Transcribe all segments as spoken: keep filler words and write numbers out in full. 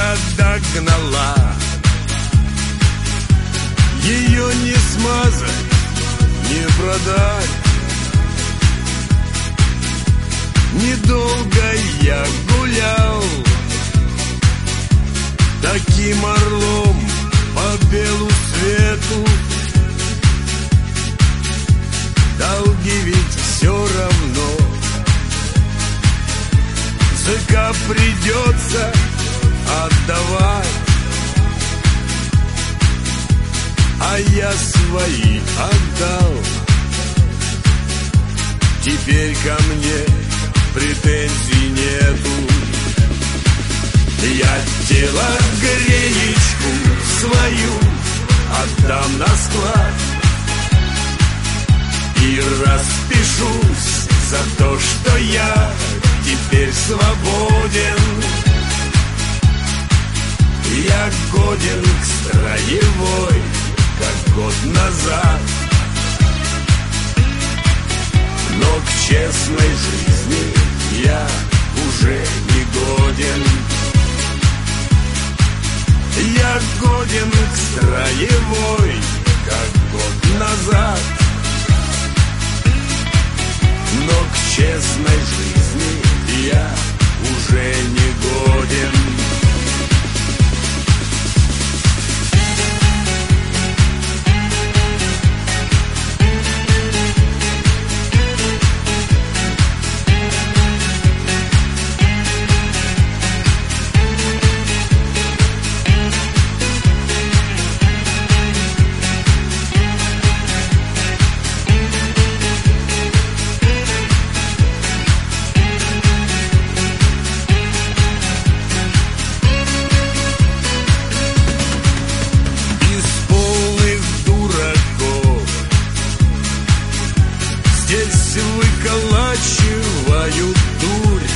тебя догнала. Ее не смазать, не продать. Недолго я гулял таким орлом по белу свету. Долги ведь все равно ЦК придется отдавать. А я свои отдал. Теперь ко мне претензий нету. Я телогреечку свою отдам на склад и распишусь за то, что я теперь свободен. Я годен к строевой, как год назад, но к честной жизни я уже не годен. Я годен к строевой, как год назад, но к честной жизни я уже не годен. Выколачиваю дурь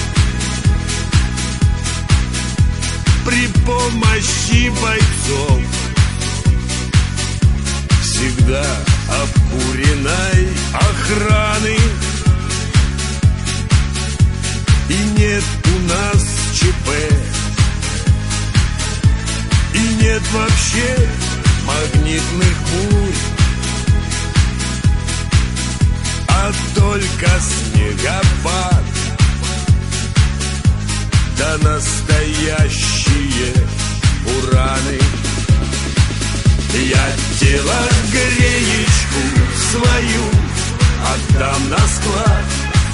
при помощи бойцов, всегда обкуренной охраны. И нет у нас ЧП, и нет вообще магнитных бурь, а только снегопад, да настоящие бураны. Я телогреечку свою отдам на склад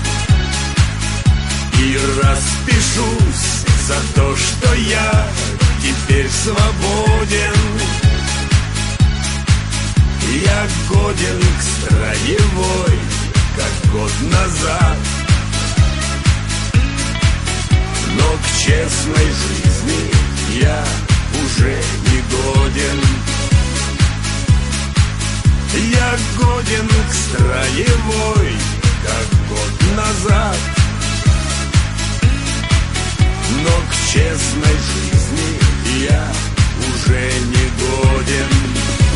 и распишусь за то, что я теперь свободен. Я годен к строевой, как год назад, но к честной жизни я уже не годен. Я годен к строевой, как год назад, но к честной жизни я уже не годен.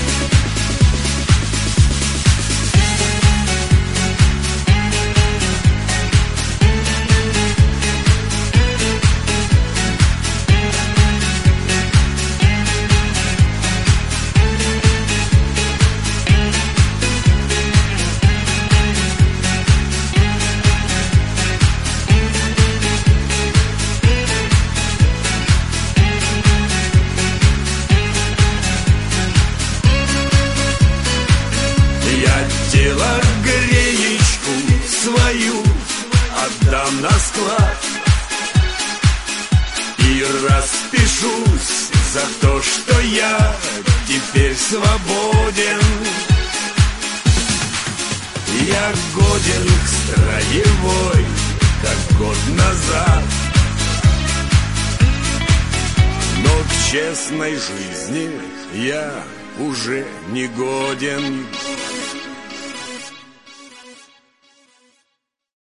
Телогреечку свою отдам на склад и распишусь за то, что я теперь свободен. Я годен к строевой, как год назад, но к честной жизни я уже не годен.